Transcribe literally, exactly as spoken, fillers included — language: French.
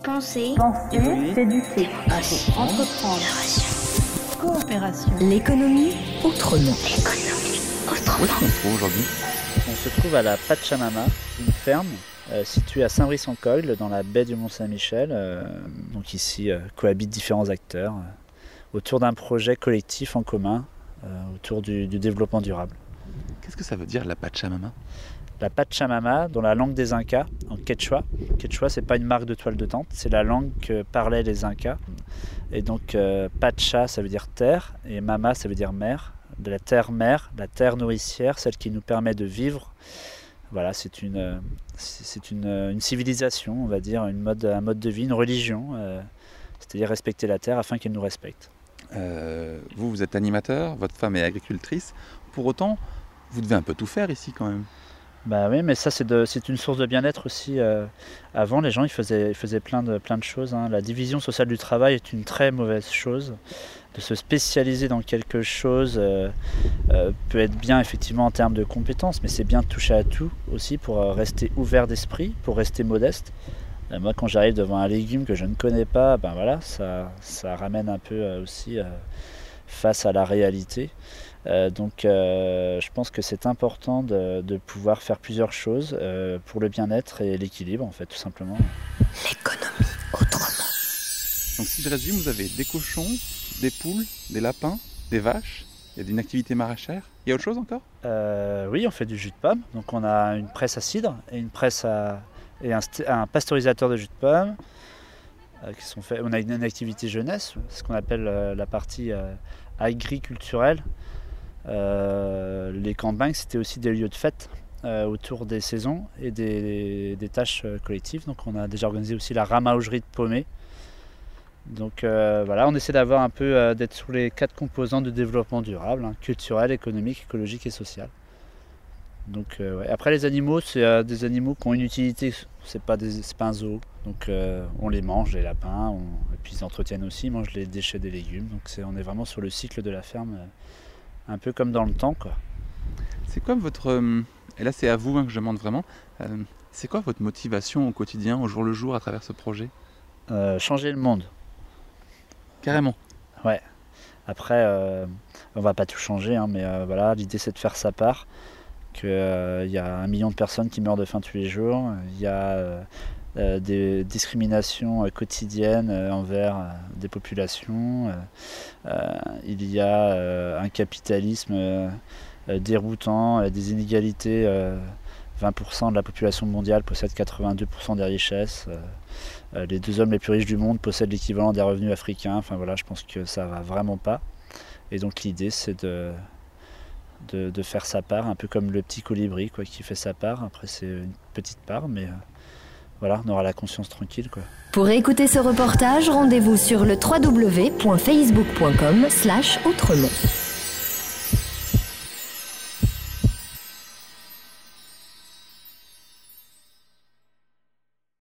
Penser, Penser, Évoluer, s'éduquer, démocratie, entreprendre, coopération. l'économie autrement. économie, Où est-ce qu'on se trouve aujourd'hui ? On se trouve à la Pachamama, une ferme euh, située à Saint-Brice-en-Cogle, dans la baie du Mont-Saint-Michel. Euh, donc ici euh, cohabitent différents acteurs euh, autour d'un projet collectif en commun, euh, autour du, du développement durable. Qu'est-ce que ça veut dire la Pachamama ? La Pachamama, dans la langue des Incas, en quechua. Quechua, c'est pas une marque de toile de tente, c'est la langue que parlaient les Incas. Et donc euh, Pacha, ça veut dire terre, et Mama, ça veut dire mère. De la terre-mère, la terre nourricière, celle qui nous permet de vivre. Voilà, c'est une, c'est une, une civilisation, on va dire, une mode, un mode de vie, une religion, euh, c'est-à-dire respecter la terre afin qu'elle nous respecte. Euh, vous, vous êtes animateur, votre femme est agricultrice. Pour autant, vous devez un peu tout faire ici quand même. Bah oui, mais ça c'est, de, c'est une source de bien-être aussi. Euh, avant, les gens ils faisaient, ils faisaient plein de, plein de choses. Hein. La division sociale du travail est une très mauvaise chose. De se spécialiser dans quelque chose euh, euh, peut être bien effectivement en termes de compétences, mais c'est bien de toucher à tout aussi pour euh, rester ouvert d'esprit, pour rester modeste. Euh, moi, quand j'arrive devant un légume que je ne connais pas, ben voilà, ça, ça ramène un peu euh, aussi euh, face à la réalité. Euh, donc euh, je pense que c'est important de, de pouvoir faire plusieurs choses euh, pour le bien-être et l'équilibre en fait tout simplement. L'économie autrement. Donc si je résume, vous avez des cochons, des poules, des lapins, des vaches. Il y a une activité maraîchère. Il y a autre chose encore ? Euh, oui, on fait du jus de pomme. Donc on a une presse à cidre et une presse à et un, st- un pasteurisateur de jus de pomme. Euh, qui sont faits. On a une, une activité jeunesse, ce qu'on appelle euh, la partie euh, agriculturelle. Euh, les campagnes, c'était aussi des lieux de fête euh, autour des saisons et des, des tâches euh, collectives. Donc on a déjà organisé aussi la ramaugerie de Paumé. Donc euh, voilà, on essaie d'avoir un peu euh, d'être sur les quatre composants de développement durable, hein, culturel, économique, écologique et social. Donc euh, ouais. Après les animaux, c'est euh, des animaux qui ont une utilité, c'est pas, des, c'est pas un zoo. Donc euh, on les mange, les lapins, on, et puis ils entretiennent aussi, ils mangent les déchets des légumes. Donc c'est, on est vraiment sur le cycle de la ferme. Euh, un peu comme dans le temps, quoi. C'est quoi votre... Euh, et là c'est à vous hein, que je demande vraiment. Euh, c'est quoi votre motivation au quotidien, au jour le jour, à travers ce projet ? euh, Changer le monde. Carrément. Ouais. Après, euh, on va pas tout changer, hein, mais euh, voilà, l'idée c'est de faire sa part. Qu'il euh, y a un million de personnes qui meurent de faim tous les jours. Il y a euh, euh, des discriminations euh, quotidiennes euh, envers euh, des populations. Euh, euh, il y a euh, un capitalisme euh, euh, déroutant, euh, des inégalités. Euh, vingt pour cent de la population mondiale possède quatre-vingt-deux pour cent des richesses. Euh, euh, les deux hommes les plus riches du monde possèdent l'équivalent des revenus africains. Enfin voilà, je pense que ça va vraiment pas. Et donc l'idée c'est de De, de faire sa part, un peu comme le petit colibri quoi, qui fait sa part. Après c'est une petite part, mais euh, voilà, on aura la conscience tranquille, quoi. Pour écouter ce reportage, rendez-vous sur le w w w point facebook point com slash autrement.